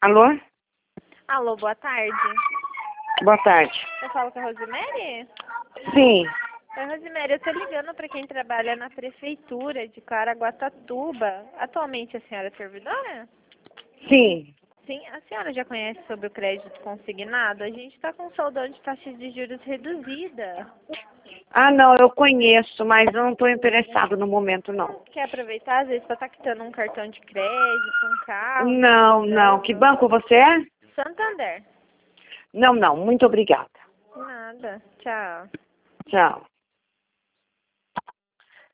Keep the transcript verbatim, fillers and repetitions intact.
Alô? Alô, boa tarde. Boa tarde. Eu falo com a Rosemary? Sim. Oi, Rosemary, eu tô ligando para quem trabalha na prefeitura de Caraguatatuba. Atualmente a senhora é servidora? Sim. Sim, a senhora já conhece sobre o crédito consignado? A gente está com saudade de taxa de juros reduzida. Ah, não, eu conheço, mas eu não estou interessado no momento, não. Quer aproveitar, às vezes, para estar quitando um cartão de crédito, um carro? Não, não. Que banco você é? Santander. Não, não. Muito obrigada. Nada. Tchau. Tchau.